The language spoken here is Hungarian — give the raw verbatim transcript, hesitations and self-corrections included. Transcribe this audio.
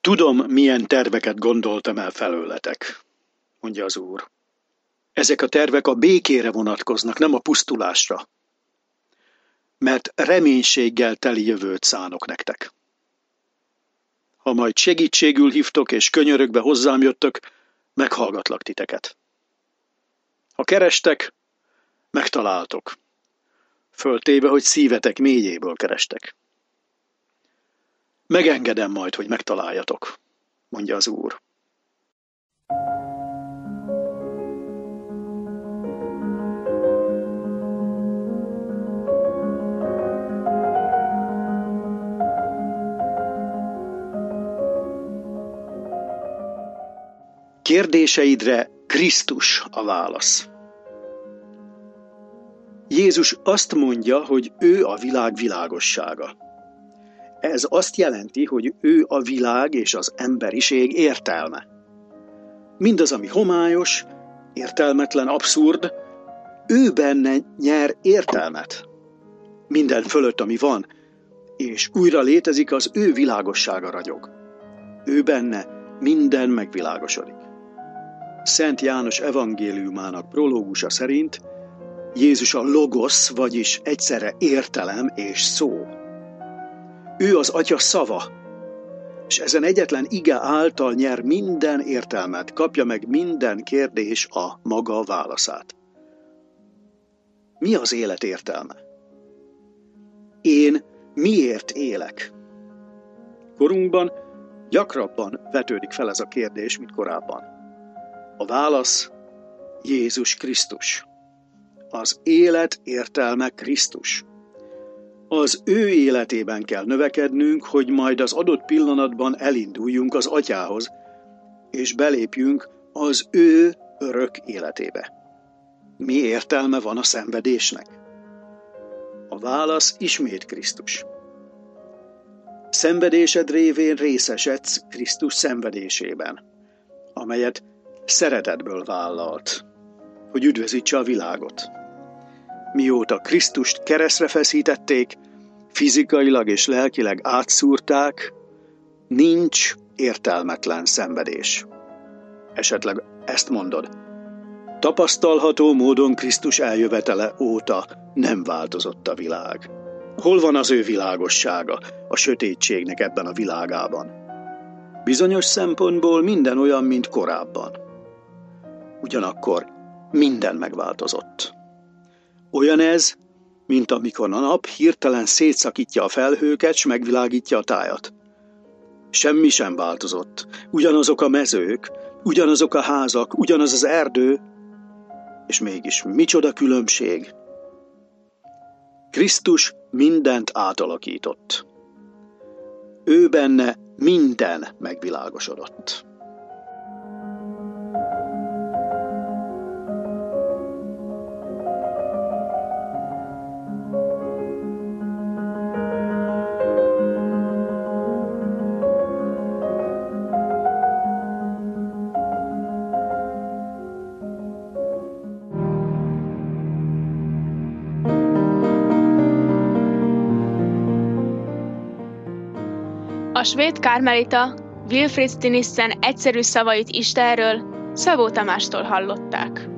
Tudom, milyen terveket gondoltam el felőletek, mondja az Úr. Ezek a tervek a békére vonatkoznak, nem a pusztulásra. Mert reménységgel teli jövőt szánok nektek. Ha majd segítségül hívtok és könyörögbe hozzám jöttök, meghallgatlak titeket. Ha kerestek, megtaláltok. Föltéve, hogy szívetek mélyéből kerestek. Megengedem majd, hogy megtaláljatok, mondja az Úr. Kérdéseidre Krisztus a válasz. Jézus azt mondja, hogy ő a világ világossága. Ez azt jelenti, hogy ő a világ és az emberiség értelme. Mindaz, ami homályos, értelmetlen, abszurd, ő benne nyer értelmet. Minden fölött, ami van, és újra létezik, az ő világossága ragyog. Ő benne minden megvilágosodik. Szent János evangéliumának prológusa szerint Jézus a logosz, vagyis egyszerre értelem és szó. Ő az Atya szava, és ezen egyetlen ige által nyer minden értelmet, kapja meg minden kérdés a maga válaszát. Mi az élet értelme? Én miért élek? Korunkban gyakrabban vetődik fel ez a kérdés, mint korábban. A válasz Jézus Krisztus. Az élet értelme Krisztus. Az ő életében kell növekednünk, hogy majd az adott pillanatban elinduljunk az Atyához, és belépjünk az ő örök életébe. Mi értelme van a szenvedésnek? A válasz ismét Krisztus. Szenvedésed révén részesedsz Krisztus szenvedésében, amelyet szeretetből vállalt, hogy üdvözítse a világot. Mióta Krisztust keresztre feszítették, fizikailag és lelkileg átszúrták, nincs értelmetlen szenvedés. Esetleg ezt mondod. Tapasztalható módon Krisztus eljövetele óta nem változott a világ. Hol van az ő világossága a sötétségnek ebben a világában? Bizonyos szempontból minden olyan, mint korábban. Ugyanakkor minden megváltozott. Olyan ez, mint amikor a nap hirtelen szétszakítja a felhőket, s megvilágítja a tájat. Semmi sem változott. Ugyanazok a mezők, ugyanazok a házak, ugyanaz az erdő, és mégis micsoda különbség. Krisztus mindent átalakított. Ő benne minden megvilágosodott. A svéd kármelita Wilfrid Stinissen egyszerű szavait Istenről Szabó Tamástól hallották.